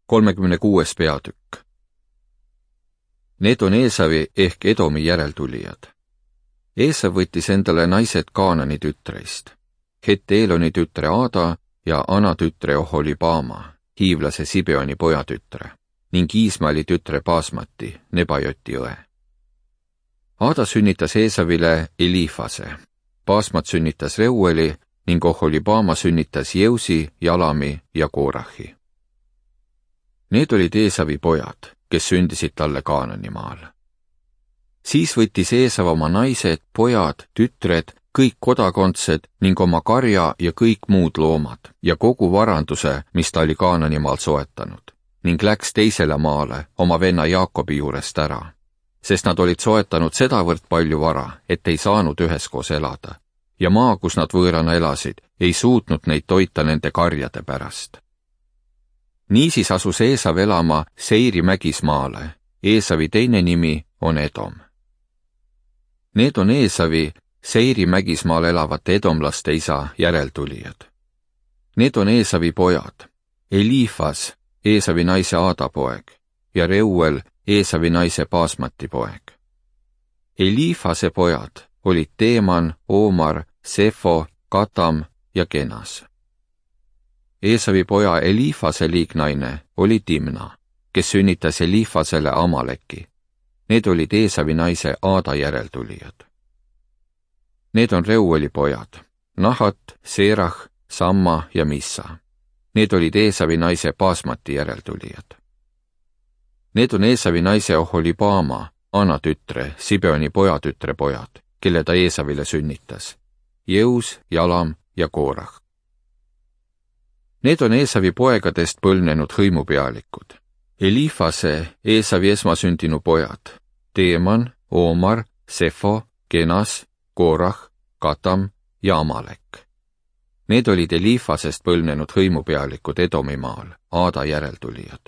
36. peatükk. Need on Eesavi ehk Edomi järeltulijad. Eesav võttis endale naised Kaanani tütreist, Het-Eeloni tütre Aada ja Ana tütre Oholibama, hiivlase Sibeoni pojatütre, ning Iismaeli tütre Baasmati, Nebajoti õe. Aada sünnitas Eesavile Elifase, Baasmat sünnitas Reueli ning Oholibama sünnitas Jeusi, Jalami ja Koorahi. Need olid Eesavi pojad, kes sündisid talle Kaananimaal. Siis võttis Eesav oma naised, pojad, tütred, kõik kodakondsed ning oma karja ja kõik muud loomad ja kogu varanduse, mis ta oli Kaananimaal soetanud, ning läks teisele maale oma venna Jaakobi juurest ära, sest nad olid soetanud sedavõrd palju vara, et ei saanud üheskoos elada, ja maa, kus nad võõrana elasid, ei suutnud neid toita nende karjade pärast. Niisiis asus Eesav elama Seiri mägismaale. Eesavi teine nimi on Edom. Need on Eesavi Seiri mägismaal elavate edomlaste isa järeltulijad. Need on Eesavi pojad, Elifas, Eesavi naise Aada poeg, ja Reuel, Eesavi naise Baasmati poeg. Elifase pojad olid Teeman, Omar, Sefo, Katam ja Kenas. Eesavi poja Elifase liignaine oli Timna, kes sünnitas Elifasele Amaleki. Need olid Eesavi naise Aada järeltulijad. Need on Reueli pojad, Nahat, Seerah, Samma ja Missa. Need olid Eesavi naise Baasmati järeltulijad. Need on Eesavi naise Oholibama, Ana tütre, Sibeoni pojatütre pojad, kelle ta Eesavile sünnitas, Jeus, Jalam ja Koorah. Need on Eesavi poegadest põlvnenud hõimupealikud. Elifase, Eesavi esmasündinu pojad, Teeman, Omar, Sefo, Kenas, Koorah, Katam ja Amalek. Need olid Elifasest põlvnenud hõimupealikud Edomimaal, Aada järeltulijad.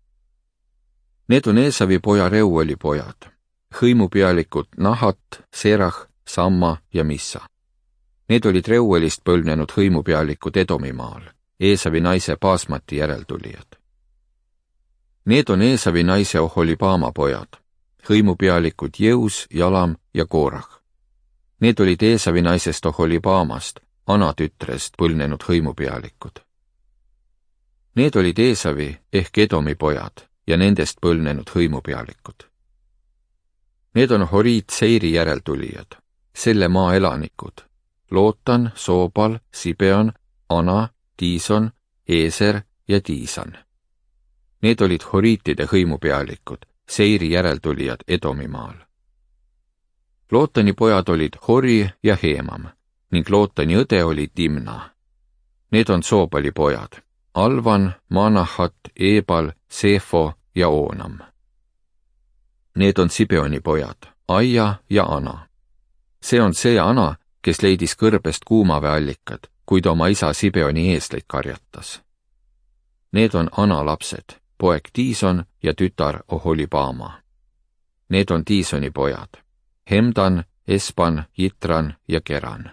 Need on Eesavi poja Reueli pojad, hõimupealikud Nahat, Serah, Samma ja Missa. Need olid Reuelist põlvnenud hõimupealikud Edomimaal, Eesavi naise Baasmati järeltulijad. Need on Eesavi naise Oholibama pojad, hõimupealikud Jeus, Jalam ja Koorah. Need olid Eesavi naisest Oholibamast, Ana tütrest põlvnenud hõimupealikud. Need olid Eesavi ehk Edomi pojad ja nendest põlvnenud hõimupealikud. Need on Horiit Seiri järeltulijad, selle maa elanikud, Lootan, Soobal, Sibeon, Ana, Diison, Eeser ja Diisan. Need olid horiitide hõimupealikud, Seiri järeltulijad Edomimaal. Lootani pojad olid Hori ja Heemam ning Lootani õde oli Timna. Need on Soobali pojad, Alvan, Manahat, Eebal, Sefo ja Oonam. Need on Sibeoni pojad, Aia ja Ana. See on see Ana, kes leidis kõrbest kuumaveallikad, kuid oma isa Sibeoni eesleid karjatas. Need on Ana lapsed, poeg Diison ja tütar Oholibama. Need on Diisoni pojad, Hemdan, Espan, Jitran ja Keran.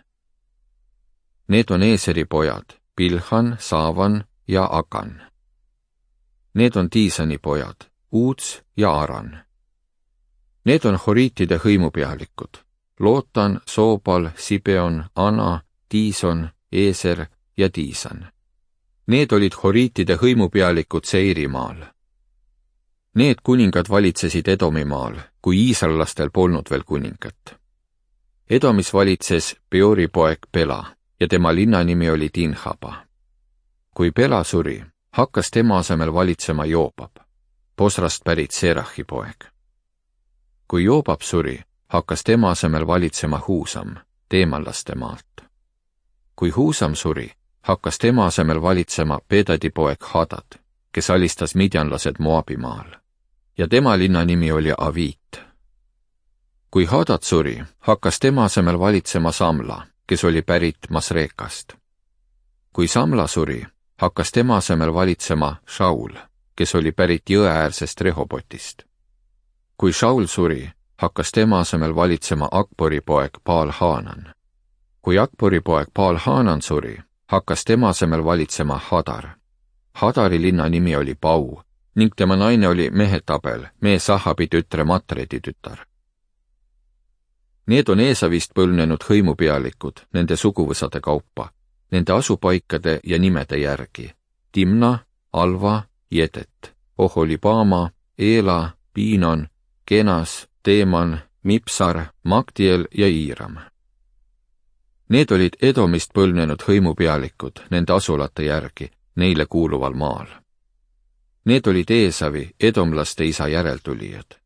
Need on Eeseri pojad, Bilhan, Saavan ja Akan. Need on Diisoni pojad, Uuts ja Aran. Need on horiitide hõimupealikud, Lootan, Soobal, Sibeon, Ana, Diison, Eeser ja Diisan. Need olid horiitide hõimupealikud Seirimaal. Need kuningad valitsesid Edomimaal, kui iisraellastel polnud veel kuningat. Edomis valitses Peori poeg Pela ja tema linna nimi oli Dinhaba. Kui Pela suri, hakkas tema asemel valitsema Joobab, Bosrast pärit Serahi poeg. Kui Joobab suri, hakkas tema asemel valitsema Huusam, teemanlaste maalt. Kui Huusam suri, hakkas tema asemel valitsema Pedadi poeg Hadad, kes alistas midjanlased Moabimaal, ja tema linna nimi oli Aviit. Kui Hadad suri, hakkas tema asemel valitsema Samla, kes oli pärit Masrekast. Kui Samla suri, hakkas tema asemel valitsema Shaul, kes oli pärit jõeäärsest Rehobotist. Kui Shaul suri, hakkas tema asemel valitsema Akbori poeg Baal-Haanan. Kui Akbori poeg Baal-Haanan suri, hakkas tema asemel valitsema Hadar. Hadari linna nimi oli Pau ning tema naine oli Mehetabel, Meesahabi tütre Matredi tütar. Need on Eesavist põlvnenud hõimupealikud nende suguvõsade kaupa, nende asupaikade ja nimede järgi: Timna, Alva, Jedet, Oholibama, Eela, Piinon, Kenas, Teeman, Mipsar, Magdiel ja Iiram. Need olid Edomist põlvnenud hõimupealikud nende asulate järgi neile kuuluval maal. Need olid Eesavi, edomlaste isa järeltulijad.